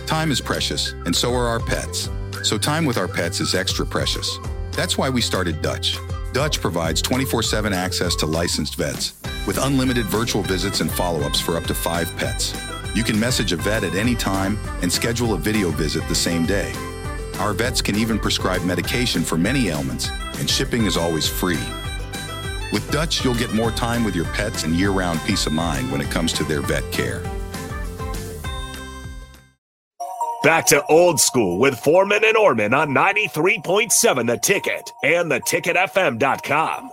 Time is precious, and so are our pets. So time with our pets is extra precious. That's why we started Dutch. Dutch provides 24/7 access to licensed vets, with unlimited virtual visits and follow-ups for up to 5 pets. You can message a vet at any time and schedule a video visit the same day. Our vets can even prescribe medication for many ailments, and shipping is always free. With Dutch, you'll get more time with your pets and year-round peace of mind when it comes to their vet care. Back to old school with Foreman and Orman on 93.7 The Ticket and theticketfm.com.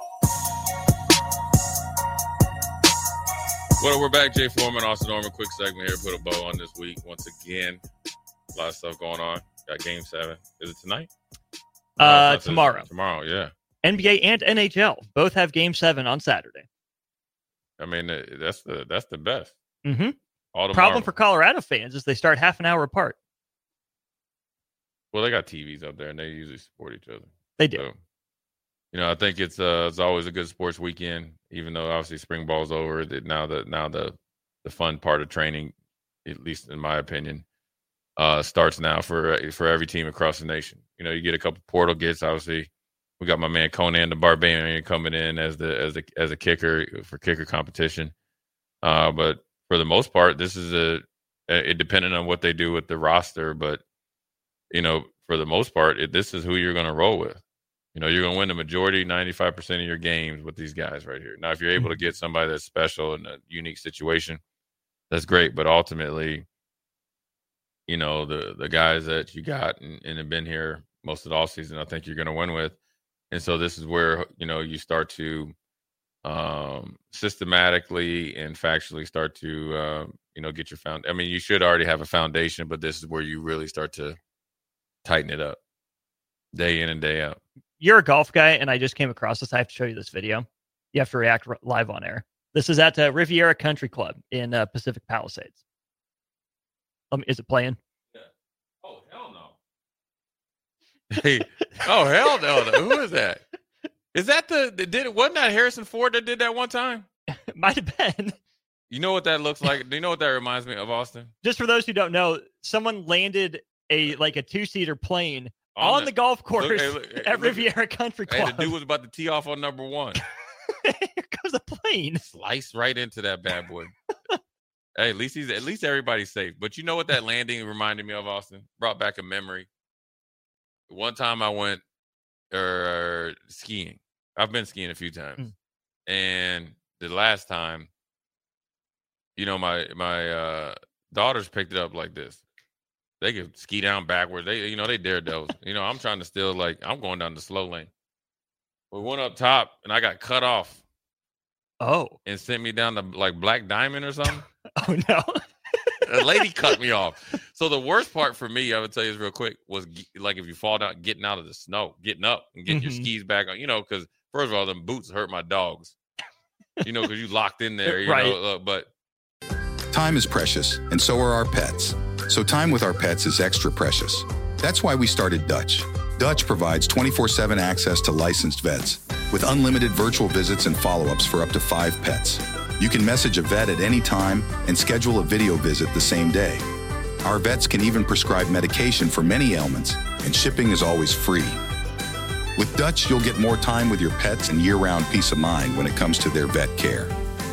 Well, we're back. Jay Foreman, Austin Orman. Quick segment here. Put a bow on this week. Once again, a lot of stuff going on. Got Game 7. Is it tonight? Tomorrow. Tomorrow, yeah. NBA and NHL both have Game 7 on Saturday. I mean, that's the best. Mm-hmm. All the problem for Colorado fans is they start half an hour apart. Well, they got TVs up there, and they usually support each other. They do. So, I think it's always a good sports weekend, even though obviously spring ball's over. Now the fun part of training, at least in my opinion, starts now for every team across the nation. You get a couple portal gets. Obviously, we got my man Conan the Barbarian coming in as a kicker for kicker competition. But for the most part, this is it depending on what they do with the roster, but for the most part, this is who you're going to roll with. You're going to win the majority, 95% of your games with these guys right here. Now, if you're able to get somebody that's special in a unique situation, that's great. But ultimately, the guys that you got and have been here most of the offseason, I think you're going to win with. And so this is where, you start to systematically and factually start to, get your foundation. I mean, you should already have a foundation, but this is where you really start to tighten it up day in and day out. You're a golf guy, and I just came across this. I have to show you this video. You have to react live on air. This is at Riviera Country Club in Pacific Palisades. Is it playing? Yeah. Oh, hell no. Hey, oh, hell no. Who is that? Is that wasn't that Harrison Ford that did that one time? It might have been. You know what that looks like? Do you know what that reminds me of, Austin? Just for those who don't know, someone landed a 2-seater plane on the golf course at Riviera Country Club. Hey, the dude was about to tee off on number 1. Here goes a plane. Sliced right into that bad boy. Hey, at least everybody's safe. But you know what that landing reminded me of, Austin? Brought back a memory. One time I went skiing. I've been skiing a few times. And the last time, my daughters picked it up like this. They could ski down backwards. They daredevils. I'm trying to still I'm going down the slow lane. We went up top and I got cut off. Oh. And sent me down to Black Diamond or something. Oh no. A lady cut me off. So the worst part for me, I would tell you is real quick, was if you fall down, getting out of the snow, getting up and getting your skis back on, because first of all, them boots hurt my dogs, because you locked in there, right. But time is precious, and so are our pets. So time with our pets is extra precious. That's why we started Dutch. Dutch provides 24/7 access to licensed vets, with unlimited virtual visits and follow-ups for up to 5 pets. You can message a vet at any time and schedule a video visit the same day. Our vets can even prescribe medication for many ailments, and shipping is always free. With Dutch, you'll get more time with your pets and year-round peace of mind when it comes to their vet care.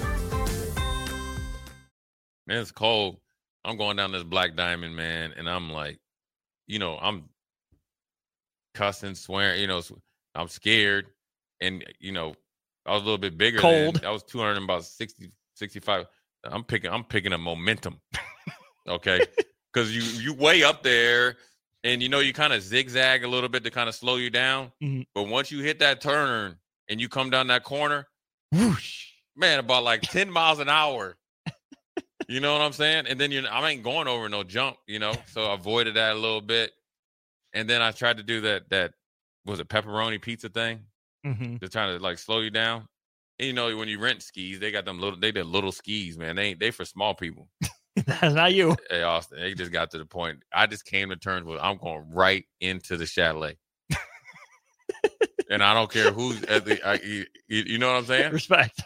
Man, it's cold. I'm going down this Black Diamond, man, and I'm like, I'm cussing, swearing, I'm scared. And, I was a little bit bigger. Cold. I was 200 and about 60, 65. I'm picking a momentum. Okay. Because you way up there and, you kind of zigzag a little bit to kind of slow you down. Mm-hmm. But once you hit that turn and you come down that corner, whoosh, man, about 10 miles an hour. You know what I'm saying? And then I ain't going over no jump, so I avoided that a little bit. And then I tried to do that was it pepperoni pizza thing? Mm-hmm. They're trying to slow you down. And, when you rent skis, they got they did little skis, man. They for small people. That's not you. Hey, Austin, they just got to the point. I just came to terms with I'm going right into the chalet. And I don't care who's you know what I'm saying? Respect.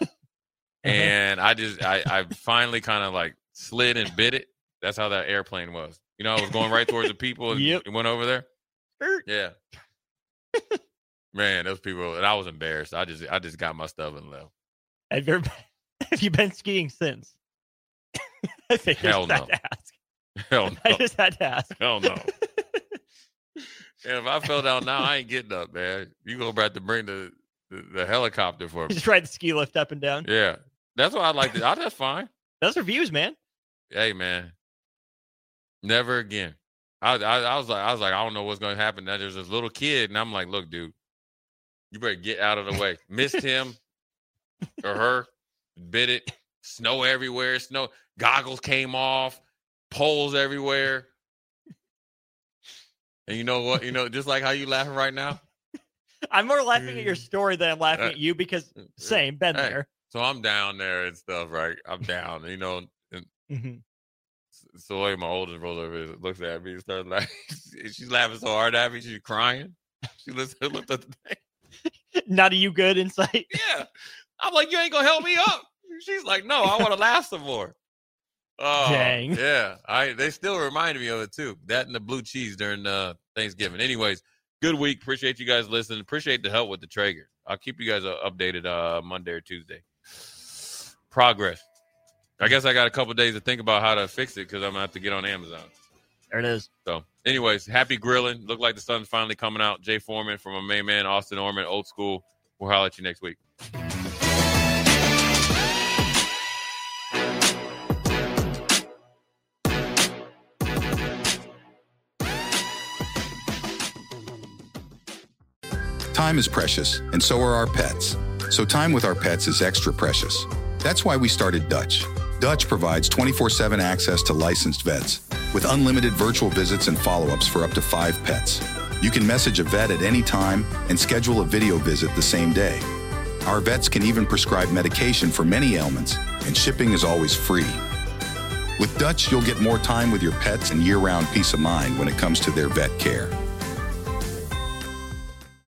And I finally kind of slid and bit it. That's how that airplane was. You know, I was going right towards the people and went over there. Yeah. Man, those people, and I was embarrassed. I just got my stuff and left. Have you been skiing since? Hell no. Hell no. I just had to ask. Hell no. And if I fell down now, I ain't getting up, man. You go back to bring the helicopter for me. Just ride the ski lift up and down. Yeah. That's what I like to. That's fine. Those are views, man. Hey, man. Never again. I was like, I don't know what's going to happen. Now there's this little kid, and I'm like, look, dude, you better get out of the way. Missed him or her, bit it. Snow everywhere. Snow goggles came off. Poles everywhere. And you know what? You know, just like how you laughing right now. I'm more laughing at your story than I'm laughing at you because same, been there. So I'm down there and stuff, right? I'm down, you know. And so my oldest brother looks at me and starts laughing. She's laughing so hard at me, she's crying. She looked at the thing. Not are you good inside? Yeah. I'm like, you ain't gonna help me up. She's like, no, I want to laugh some more. Oh, dang. Yeah. They still reminded me of it too. That and the blue cheese during Thanksgiving. Anyways, good week. Appreciate you guys listening. Appreciate the help with the Traeger. I'll keep you guys updated Monday or Tuesday. Progress. I guess I got a couple days to think about how to fix it because I'm gonna have to get on Amazon. There it is. So, anyways, happy grilling. Look like the sun's finally coming out. Jay Foreman from my main man, Austin Orman, Old School. We'll holler at you next week. Time is precious, and so are our pets. So time with our pets is extra precious. That's why we started Dutch. Dutch provides 24/7 access to licensed vets with unlimited virtual visits and follow-ups for up to 5 pets. You can message a vet at any time and schedule a video visit the same day. Our vets can even prescribe medication for many ailments, and shipping is always free. With Dutch, you'll get more time with your pets and year-round peace of mind when it comes to their vet care.